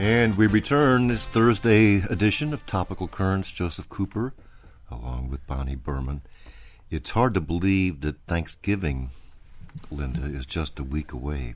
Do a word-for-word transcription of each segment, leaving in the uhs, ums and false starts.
And we return this Thursday edition of Topical Currents. Joseph Cooper, along with Bonnie Berman. It's hard to believe that Thanksgiving, Linda, is just a week away.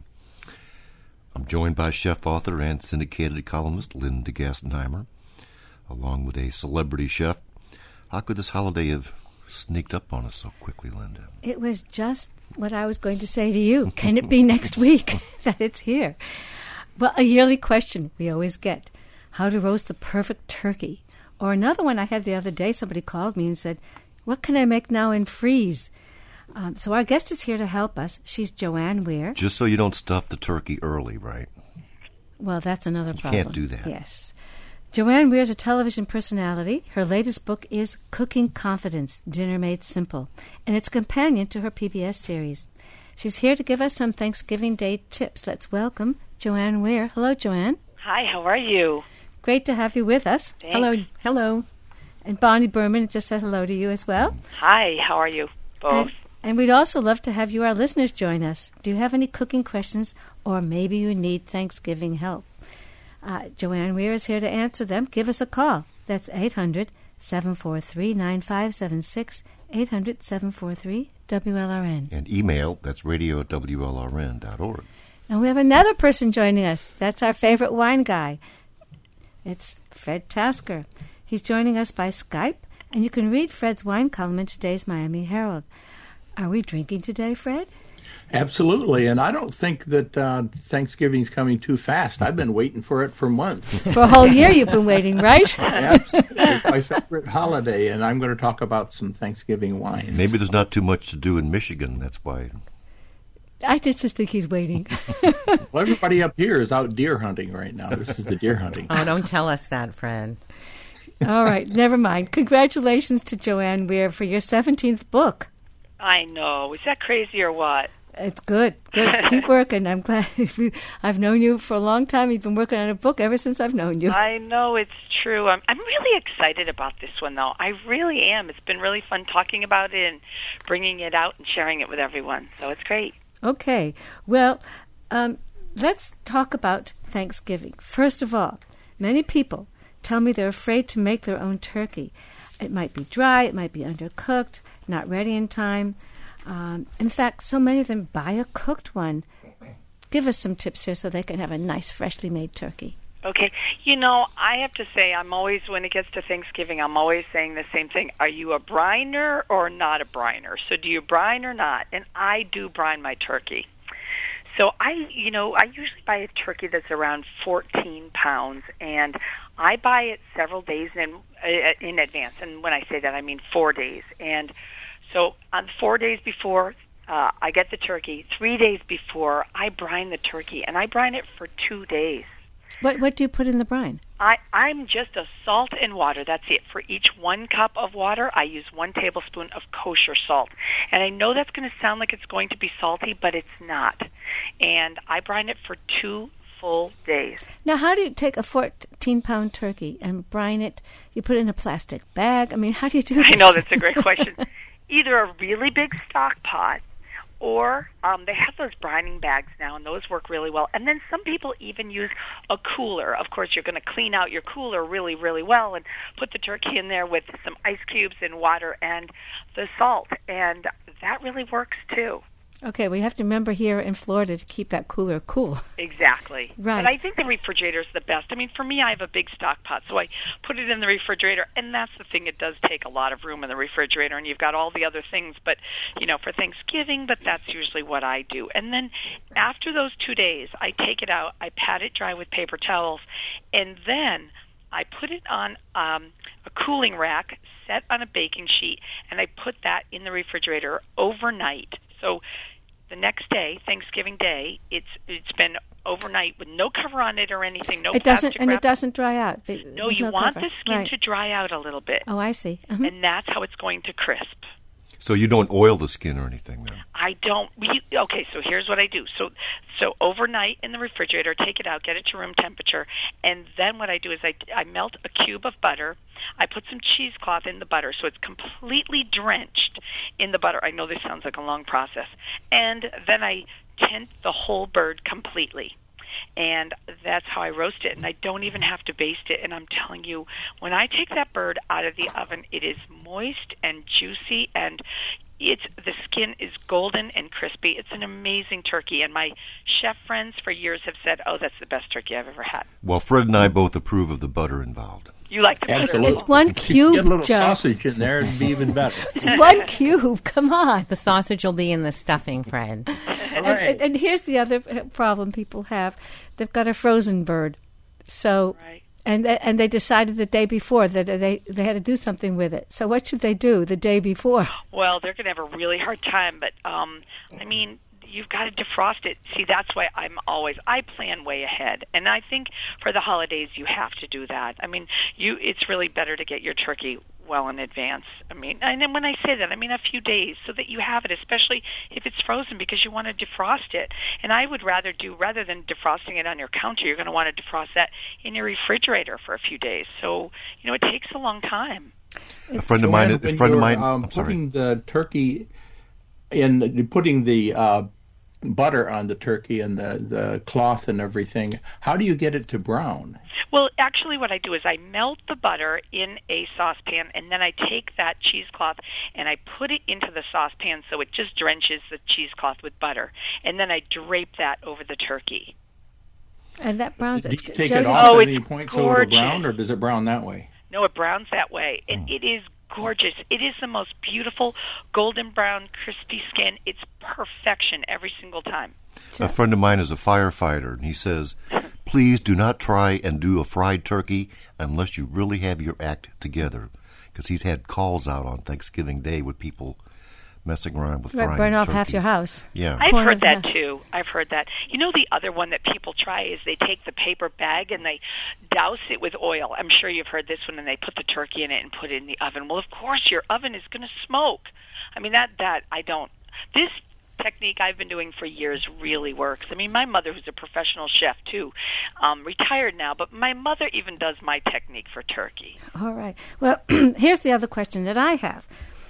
I'm joined by chef, author, and syndicated columnist Linda Gassenheimer, along with a celebrity chef. How could this holiday have sneaked up on us so quickly, Linda? It was just what I was going to say to you. Can it be next week that it's here? Well, a yearly question we always get, how to roast the perfect turkey. Or another one I had the other day, somebody called me and said, what can I make now and freeze? Um, so our guest is here to help us. She's Joanne Weir. Just so you don't stuff the turkey early, right? Well, that's another you problem. You can't do that. Yes. Joanne Weir is a television personality. Her latest book is Cooking Confidence, Dinner Made Simple, and it's a companion to her P B S series. She's here to give us some Thanksgiving Day tips. Let's welcome Joanne Weir. Hello, Joanne. Hi, how are you? Great to have you with us. Thanks. Hello. Hello. And Bonnie Berman just said hello to you as well. Hi, how are you both? And, and we'd also love to have you, our listeners, join us. Do you have any cooking questions, or maybe you need Thanksgiving help? Uh, Joanne Weir is here to answer them. Give us a call. That's eight hundred, seven four three, nine five seven six, eight hundred, seven four three, W L R N. And email, that's radio at W L R N dot org. And we have another person joining us. That's our favorite wine guy. It's Fred Tasker. He's joining us by Skype, and you can read Fred's wine column in today's Miami Herald. Are we drinking today, Fred? Absolutely, and I don't think that uh, Thanksgiving's coming too fast. I've been waiting for it for months. For a whole year you've been waiting, right? Absolutely. It's my favorite holiday, and I'm going to talk about some Thanksgiving wines. Maybe there's not too much to do in Michigan, that's why. I just think he's waiting. Well, everybody up here is out deer hunting right now. This is the deer hunting Oh, don't tell us that, Fred. All right, never mind. Congratulations to Joanne Weir for your seventeenth book. I know. Is that crazy or what? It's good. Good. Keep working. I'm glad. I've known you for a long time. You've been working on a book ever since I've known you. I know, it's true. I'm, I'm really excited about this one, though. I really am. It's been really fun talking about it and bringing it out and sharing it with everyone. So it's great. Okay. Well, um, let's talk about Thanksgiving. First of all, many people tell me they're afraid to make their own turkey. It might be dry, it might be undercooked, not ready in time. Um, in fact, so many of them buy a cooked one. Give us some tips here so they can have a nice, freshly made turkey. Okay. You know, I have to say, I'm always, when it gets to Thanksgiving, I'm always saying the same thing. Are you a briner or not a briner? So do you brine or not? And I do brine my turkey. So I, you know, I usually buy a turkey that's around fourteen pounds, and I buy it several days in, uh, in advance. And when I say that, I mean four days. And so on four days before uh, I get the turkey, three days before, I brine the turkey, and I brine it for two days. What what do you put in the brine? I, I'm just a salt and water. That's it. For each one cup of water, I use one tablespoon of kosher salt. And I know that's going to sound like it's going to be salty, but it's not. And I brine it for two full days. Now, how do you take a fourteen-pound turkey and brine it? You put it in a plastic bag? I mean, how do you do this? I know, that's a great question. Either a really big stock pot, or um, they have those brining bags now, and those work really well. And then some people even use a cooler. Of course, you're going to clean out your cooler really, really well and put the turkey in there with some ice cubes and water and the salt, and that really works too. Okay, we have to remember here in Florida to keep that cooler cool. Exactly. Right. But I think the refrigerator is the best. I mean, for me, I have a big stock pot, so I put it in the refrigerator, and that's the thing. It does take a lot of room in the refrigerator, and you've got all the other things, but, you know, for Thanksgiving, but that's usually what I do. And then after those two days, I take it out, I pat it dry with paper towels, and then I put it on um, a cooling rack, set on a baking sheet, and I put that in the refrigerator overnight. So the next day, Thanksgiving Day, it's it's been overnight with no cover on it or anything. No it doesn't, plastic and wrap. it doesn't dry out. No, you no want cover. the skin right. to dry out a little bit. Oh, I see. Uh-huh. And that's how it's going to crisp. So you don't oil the skin or anything, then? I don't. We, okay, so here's what I do. So, so overnight in the refrigerator, take it out, get it to room temperature, and then what I do is I, I melt a cube of butter. I put some cheesecloth in the butter so it's completely drenched in the butter. I know this sounds like a long process. And then I tint the whole bird completely. and that's how I roast it. And I don't even have to baste it. And I'm telling you, when I take that bird out of the oven, it is moist and juicy, and it's the skin is golden and crispy. It's an amazing turkey, and my chef friends for years have said, "Oh, that's the best turkey I've ever had." Well, Fred and I both approve of the butter involved. You like the butter? Absolutely. It's one cube, Get a little Joe. sausage in there, it'd be even better. It's one cube. Come on. The sausage will be in the stuffing, Fred. All And, right. and, and here's the other problem people have: they've got a frozen bird, so Right. and and they decided the day before that they they had to do something with it. So what should they do the day before? Well, they're going to have a really hard time, but um, I mean, you've got to defrost it. See, that's why I'm always I plan way ahead, and I think for the holidays you have to do that. I mean, you it's really better to get your turkey well in advance. I mean, and then when I say that, I mean a few days so that you have it, especially if it's frozen, because you want to defrost it. And I would rather do, rather than defrosting it on your counter, you're going to want to defrost that in your refrigerator for a few days. So, you know, it takes a long time. A friend of mine, Joanne, a when friend of you're, mine, um, I'm sorry. putting the turkey in, putting the uh, butter on the turkey and the, the cloth and everything, how do you get it to brown? Well, actually what I do is I melt the butter in a saucepan, and then I take that cheesecloth and I put it into the saucepan so it just drenches the cheesecloth with butter. And then I drape that over the turkey. And that browns Do it. you take Jody- it off Oh, at it's any point so it'll gorgeous. brown, or does it brown that way? No, it browns that way. And it is gorgeous. It is the most beautiful golden brown, crispy skin. It's perfection every single time. A friend of mine is a firefighter, and he says, please do not try and do a fried turkey unless you really have your act together. Because he's had calls out on Thanksgiving Day with people messing around with Right, frying burn off turkeys. half your house. Yeah. I've Corner heard of the that house. too. I've heard that. You know, the other one that people try is they take the paper bag and they douse it with oil. I'm sure you've heard this one, and they put the turkey in it and put it in the oven. Well, of course, your oven is going to smoke. I mean, that, that I don't. This technique I've been doing for years really works. I mean, my mother, who's a professional chef too, um, retired now, but my mother even does my technique for turkey. All right. Well, here's the other question that I have.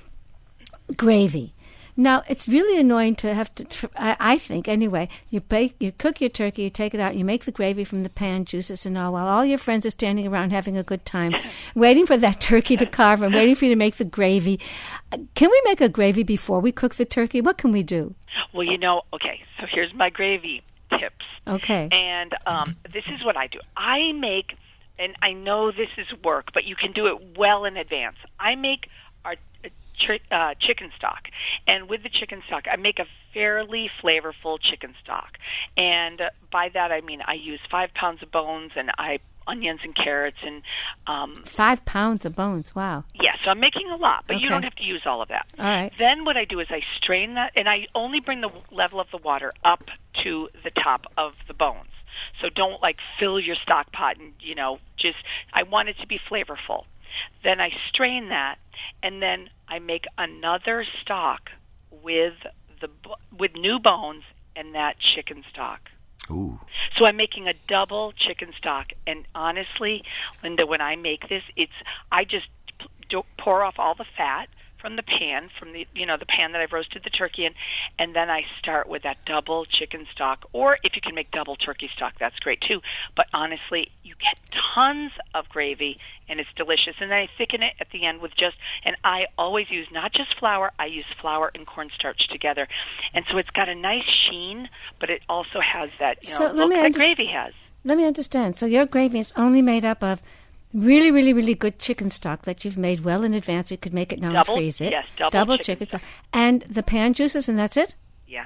Gravy. Now, it's really annoying to have to, tr- I, I think anyway, you bake, you cook your turkey, you take it out, you make the gravy from the pan, juices and all, while all your friends are standing around having a good time, waiting for that turkey to carve and waiting for you to make the gravy. Uh, Can we make a gravy before we cook the turkey? What can we do? Well, you know, okay, so here's my gravy tips. Okay. And um, this is what I do. I make, and I know this is work, but you can do it well in advance. I make our uh, chi- uh, chicken stock. And with the chicken stock, I make a fairly flavorful chicken stock. And uh, by that, I mean I use five pounds of bones, and I onions and carrots and um, Five pounds of bones. Wow. yeah, so I'm making a lot, but Okay. you don't have to use all of that. All right. Then what I do is I strain that, and I only bring the level of the water up to the top of the bones. So don't, like, fill your stock pot and, you know, just, I want it to be flavorful. Then I strain that, and then I make another stock with the bo- with new bones and that chicken stock. Ooh. So I'm making a double chicken stock, and honestly, Linda, when I make this, it's I just p- do- pour off all the fat from the pan, from the you know the pan that I've roasted the turkey in, and then I start with that double chicken stock. Or if you can make double turkey stock, that's great too. But honestly, you get tons of gravy, and it's delicious. And then I thicken it at the end with just, and I always use not just flour, I use flour and cornstarch together, and so it's got a nice sheen, but it also has that you know So let look me that underst- gravy has. Let me understand. So your gravy is only made up of really, really, really good chicken stock that you've made well in advance. You could make it now Double- and freeze it. yes, double chicken, chicken stock. And the pan juices, and that's it? Yes.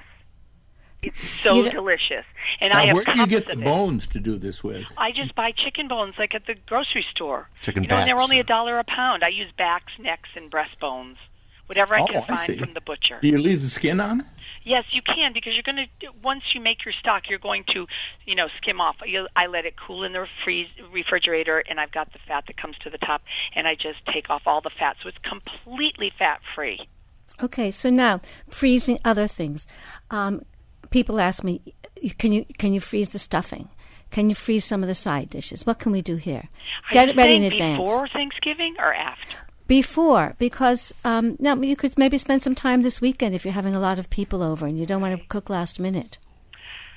It's so You don't- delicious. And Now, I have where do you cups get the of it. bones to do this with? I just buy chicken bones like at the grocery store. Chicken you know, and they're backs. only a dollar a pound. I use backs, necks, and breastbones. Whatever I Oh, can I find see. from the butcher. Do you leave the skin on it? Yes, you can, because you're going to, once you make your stock, you're going to, you know, skim off. You, I let it cool in the freeze, refrigerator, and I've got the fat that comes to the top, and I just take off all the fat, so it's completely fat-free. Okay, so now freezing other things. Um, people ask me, can you can you freeze the stuffing? Can you freeze some of the side dishes? What can we do here? Are Get you it ready in saying advance. before Thanksgiving or after? Before, because um, now you could maybe spend some time this weekend if you're having a lot of people over and you don't want to cook last minute.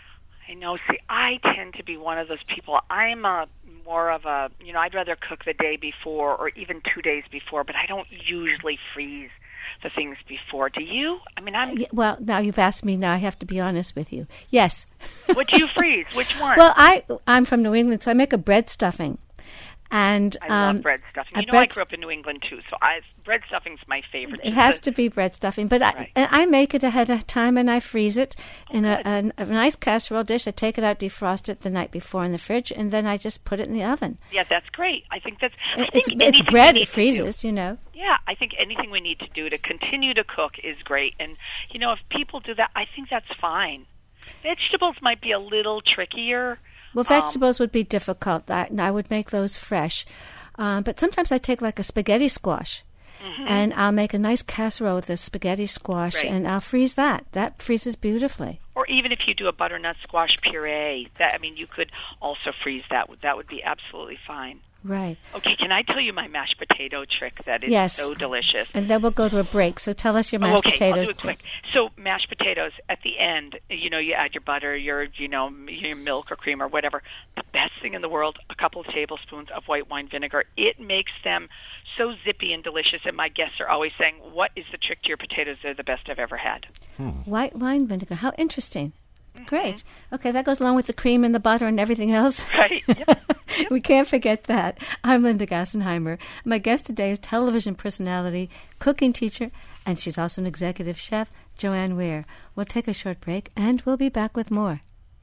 I know. See, I tend to be one of those people. I'm a more of a, you know, I'd rather cook the day before or even two days before, but I don't usually freeze the things before. Do you? I mean, I'm... Well, now you've asked me, now I have to be honest with you. Yes. What do you freeze? Which one? Well, I, I'm from New England, so I make a bread stuffing. And I um, love bread stuffing. You know, bread I grew up in New England, too, so I, bread stuffing's my favorite. It has to be bread stuffing, but right. I, I make it ahead of time, and I freeze it oh, in a, a, a nice casserole dish. I take it out, defrost it the night before in the fridge, and then I just put it in the oven. Yeah, that's great. I think that's... I it, think it's, it's bread, it freezes, you know. Yeah, I think anything we need to do to continue to cook is great. And, you know, if people do that, I think that's fine. Vegetables might be a little trickier. Well, vegetables um, would be difficult. I, I would make those fresh. Um, but sometimes I take like a spaghetti squash, mm-hmm. and I'll make a nice casserole with a spaghetti squash, right. and I'll freeze that. That freezes beautifully. Or even if you do a butternut squash puree, that I mean, you could also freeze that. That would be absolutely fine. Right. Okay, can I tell you my mashed potato trick that is yes. so delicious? And then we'll go to a break. So tell us your mashed oh, okay. potato I'll do it trick. quick. So mashed potatoes, at the end, you know, you add your butter, your, you know, your milk or cream or whatever. The best thing in the world, a couple of tablespoons of white wine vinegar. It makes them so zippy and delicious, and my guests are always saying, what is the trick to your potatoes? They're the best I've ever had. Hmm. White wine vinegar. How interesting. Great. Okay, that goes along with the cream and the butter and everything else. Right. Yep. Yep. We can't forget that. I'm Linda Gassenheimer. My guest today is television personality, cooking teacher, and she's also an executive chef, Joanne Weir. We'll take a short break, and we'll be back with more.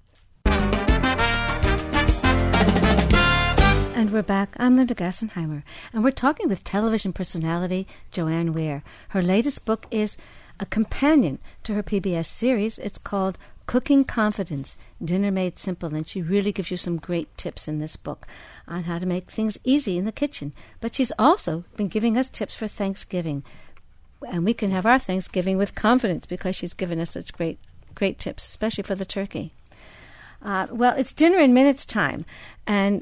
And we're back. I'm Linda Gassenheimer, and we're talking with television personality, Joanne Weir. Her latest book is a companion to her P B S series. It's called Cooking Confidence, Dinner Made Simple, and she really gives you some great tips in this book on how to make things easy in the kitchen. But she's also been giving us tips for Thanksgiving, and we can have our Thanksgiving with confidence because she's given us such great, great tips, especially for the turkey. Uh, well, it's Dinner in Minutes time, and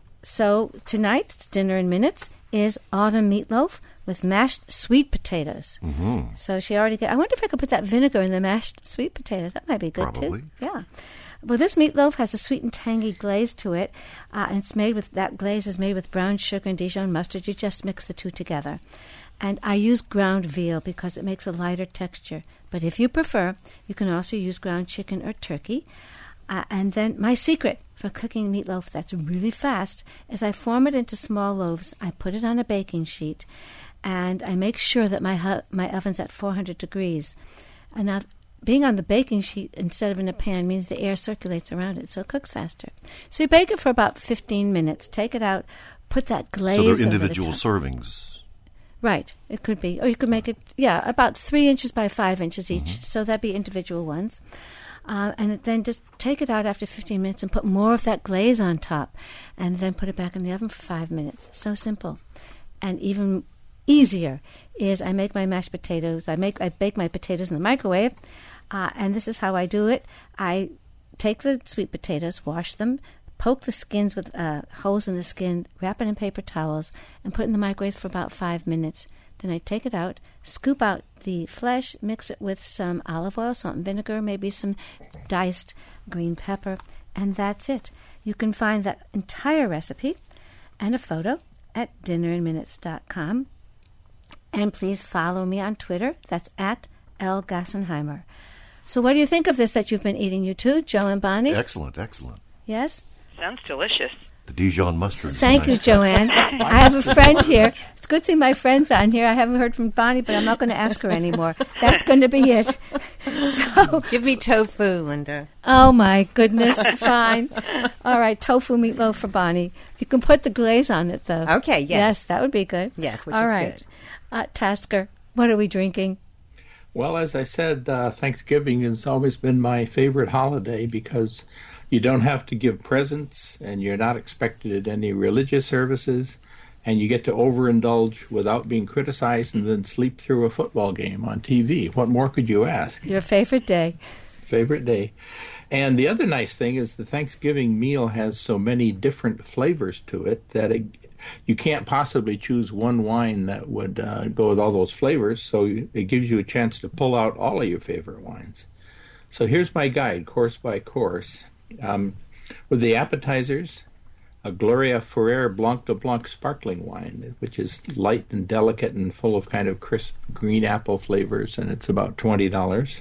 so tonight, it's Dinner in Minutes, is autumn meatloaf with mashed sweet potatoes. Mm-hmm. So she already got... I wonder if I could put that vinegar in the mashed sweet potatoes. That might be good, Probably. too. Yeah. Well, this meatloaf has a sweet and tangy glaze to it, uh, and it's made with... That glaze is made with brown sugar and Dijon mustard. You just mix the two together. And I use ground veal because it makes a lighter texture. But if you prefer, you can also use ground chicken or turkey. Uh, and then my secret for cooking meatloaf that's really fast is I form it into small loaves. I put it on a baking sheet, and I make sure that my hu- my oven's at four hundred degrees. And now, being on the baking sheet instead of in a pan means the air circulates around it, so it cooks faster. So you bake it for about fifteen minutes. Take it out, put that glaze over the top. So they're individual servings. Right, it could be. Or you could make it, yeah, about three inches by five inches each. Mm-hmm. So that'd be individual ones. Uh, and then just take it out after fifteen minutes and put more of that glaze on top. And then put it back in the oven for five minutes. So simple. And even easier is I make my mashed potatoes. I make I bake my potatoes in the microwave. Uh, and this is how I do it. I take the sweet potatoes, wash them, poke the skins with uh, holes in the skin, wrap it in paper towels, and put it in the microwave for about five minutes. Then I take it out, scoop out the flesh, mix it with some olive oil, salt and vinegar, maybe some diced green pepper, and that's it. You can find that entire recipe and a photo at dinner in minutes dot com. And please follow me on Twitter. That's at L. Gassenheimer. So what do you think of this that you've been eating, you two, Joe and Bonnie? Excellent, excellent. Yes? Sounds delicious. The Dijon mustard. Thank you, Joanne. I have a friend here. It's a good thing my friend's on here. I haven't heard from Bonnie, but I'm not going to ask her anymore. That's going to be it. So, give me tofu, Linda. Oh, my goodness. Fine. All right, tofu meatloaf for Bonnie. You can put the glaze on it, though. Okay, yes. Yes, that would be good. Yes, which All is right. good. Uh, Tasker, what are we drinking? Well, as I said, uh, Thanksgiving has always been my favorite holiday because you don't have to give presents and you're not expected at any religious services, and you get to overindulge without being criticized and then sleep through a football game on T V. What more could you ask? Your favorite day. Favorite day. And the other nice thing is the Thanksgiving meal has so many different flavors to it that it, you can't possibly choose one wine that would uh, go with all those flavors, so it gives you a chance to pull out all of your favorite wines. So here's my guide, course by course. Um, with the appetizers, a Gloria Ferrer Blanc de Blanc sparkling wine, which is light and delicate and full of kind of crisp green apple flavors, and it's about twenty dollars.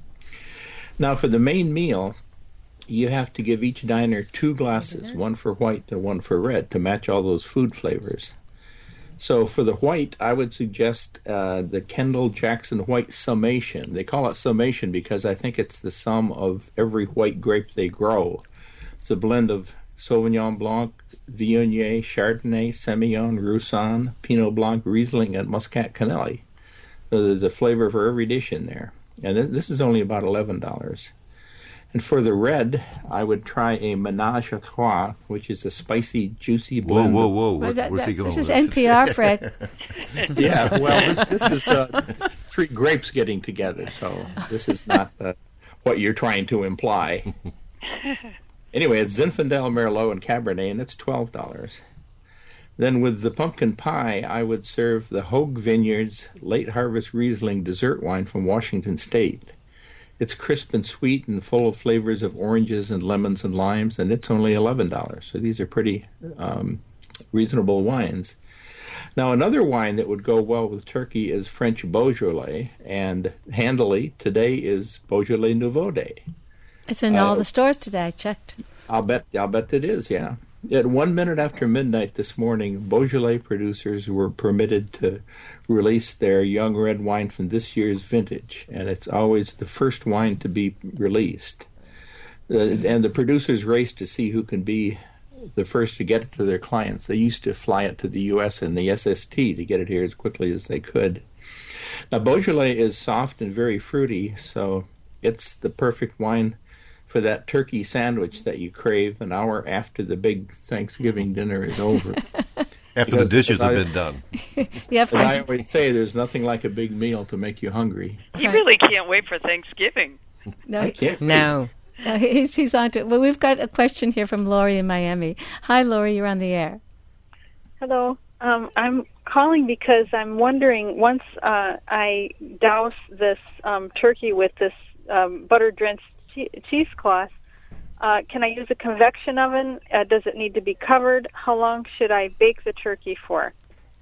Now, for the main meal, you have to give each diner two glasses, one for white and one for red, to match all those food flavors. So for the white, I would suggest uh, the Kendall Jackson White Summation. They call it summation because I think it's the sum of every white grape they grow. It's a blend of Sauvignon Blanc, Viognier, Chardonnay, Semillon, Roussanne, Pinot Blanc, Riesling, and Muscat Canelli. So there's a flavor for every dish in there. And th- this is only about eleven dollars. And for the red, I would try a Ménage à Trois, which is a spicy, juicy Whoa, blend. whoa, whoa. Well, Where, that- where's that- he going this with is N P R, Fred. Yeah, well, this, this is uh, three grapes getting together, so this is not uh, what you're trying to imply. Anyway, it's Zinfandel, Merlot, and Cabernet, and it's twelve dollars. Then with the pumpkin pie, I would serve the Hogue Vineyards Late Harvest Riesling dessert wine from Washington State. It's crisp and sweet and full of flavors of oranges and lemons and limes, and it's only eleven dollars. So these are pretty um, reasonable wines. Now, another wine that would go well with turkey is French Beaujolais, and handily, today is Beaujolais Nouveau Day. It's in Uh, all the stores today. I checked. I'll bet I'll bet it is, yeah. At one minute after midnight this morning, Beaujolais producers were permitted to release their young red wine from this year's vintage, and it's always the first wine to be released. Uh, and the producers race to see who can be the first to get it to their clients. They used to fly it to the U S in the S S T to get it here as quickly as they could. Now, Beaujolais is soft and very fruity, so it's the perfect wine for that turkey sandwich that you crave an hour after the big Thanksgiving dinner is over. After Because the dishes as I- have been done. Yeah, As I Fred. always say, there's nothing like a big meal to make you hungry. He really can't wait for Thanksgiving. No, I he- can't. No. no, he's, he's on to it. Well, we've got a question here from Lori in Miami. Hi, Lori. You're on the air. Hello. Um, I'm calling because I'm wondering, once uh, I douse this um, turkey with this um, butter-drenched che- cheesecloth, uh, can I use a convection oven? Uh, does it need to be covered? How long should I bake the turkey for?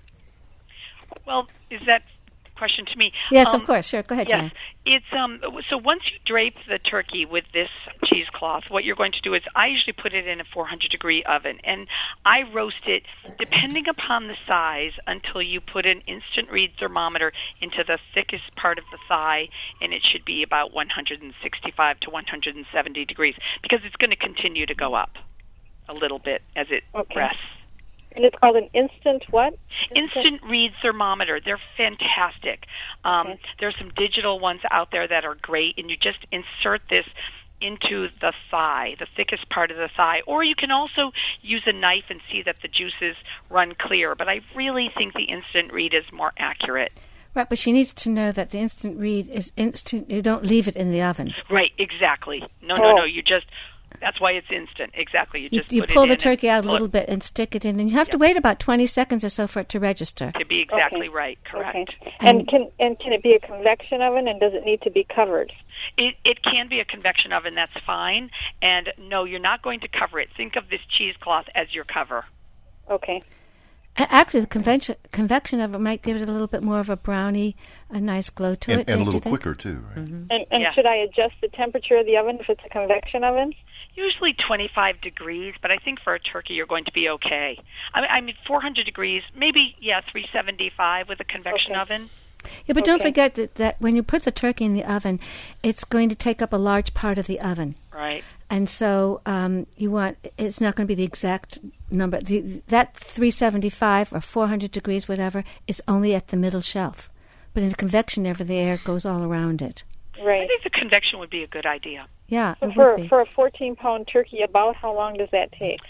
Well, is that question to me? Yes, Um, of course. Sure. Go ahead, Yes, Jan. it's um. So once you drape the turkey with this cheesecloth, what you're going to do is I usually put it in a four hundred degree oven, and I roast it depending upon the size until you put an instant read thermometer into the thickest part of the thigh, and it should be about one hundred sixty-five to one hundred seventy degrees because it's going to continue to go up a little bit as it Okay. rests. And it's called an instant what? Instant read thermometer. They're fantastic. Um, Okay. There's some digital ones out there that are great, and you just insert this into the thigh, the thickest part of the thigh. Or you can also use a knife and see that the juices run clear. But I really think the instant read is more accurate. Right, but she needs to know that the instant read is instant. You don't leave it in the oven. Right, exactly. No, Oh. no, no. You just, that's why it's instant. Exactly. You You, just you put pull it the in turkey and out a pull little it bit and stick it in, and you have to wait about twenty seconds or so for it to register. to be exactly Okay. right. Correct. Okay. And can and can it be a convection oven, and does it need to be covered? It, it can be a convection oven, that's fine. And no, you're not going to cover it. Think of this cheesecloth as your cover. Okay. A- Actually, the convection convection oven might give it a little bit more of a brownie, a nice glow to And, it. and a don't you little think? quicker, too, right? Mm-hmm. And, and Yeah. should I adjust the temperature of the oven if it's a convection oven? Usually twenty-five degrees, but I think for a turkey you're going to be okay. I mean, I mean four hundred degrees, maybe, yeah, three seventy-five with a convection Okay. oven. Yeah, but don't Okay. forget that, that when you put the turkey in the oven, it's going to take up a large part of the oven. Right. And so um, you want, it's not going to be the exact number. The, that three seventy-five or four hundred degrees, whatever, is only at the middle shelf. But in a convection oven, the air goes all around it. I Right. think the convection would be a good idea. Yeah, So it for would be. for a fourteen pound turkey, about how long does that take?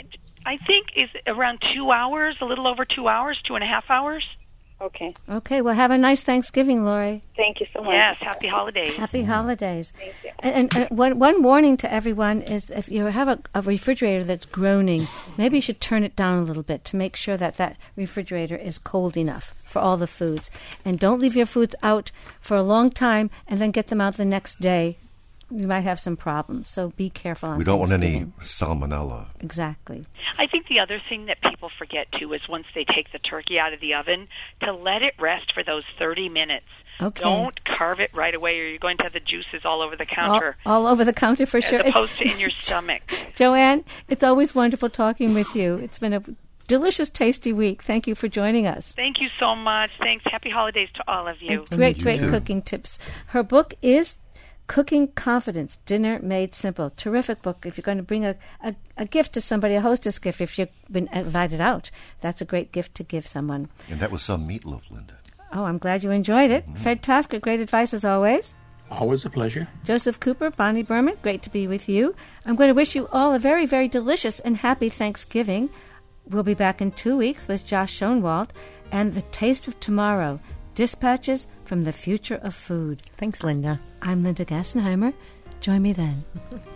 I think is around two hours, a little over two hours, two and a half hours. Okay. Okay, well, have a nice Thanksgiving, Lori. Thank you so much. Yes, happy holidays. Happy holidays. Thank you. And, and uh, one, one warning to everyone is if you have a, a refrigerator that's groaning, maybe you should turn it down a little bit to make sure that that refrigerator is cold enough for all the foods. And don't leave your foods out for a long time and then get them out the next day we might have some problems. So be careful on We don't want any Thanksgiving. salmonella. Exactly. I think the other thing that people forget, too, is once they take the turkey out of the oven, to let it rest for those thirty minutes. Okay. Don't carve it right away, or you're going to have the juices all over the All, counter, all over the counter for sure. as opposed It's- to in your stomach. Joanne, it's always wonderful talking with you. It's been a delicious, tasty week. Thank you for joining us. Thank you so much. Thanks. Happy holidays to all of you. And great, You great too. cooking tips. Her book is Cooking Confidence, Dinner Made Simple. Terrific book. If you're going to bring a, a, a gift to somebody, a hostess gift, if you've been invited out, that's a great gift to give someone. And that was some meatloaf, Linda. Oh, I'm glad you enjoyed it. Fred Tasker, great advice as always. Always a pleasure. Joseph Cooper, Bonnie Berman, great to be with you. I'm going to wish you all a very, very delicious and happy Thanksgiving. We'll be back in two weeks with Josh Schoenwald and The Taste of Tomorrow, Dispatches from the Future of Food. Thanks, Linda. I'm Linda Gassenheimer. Join me then.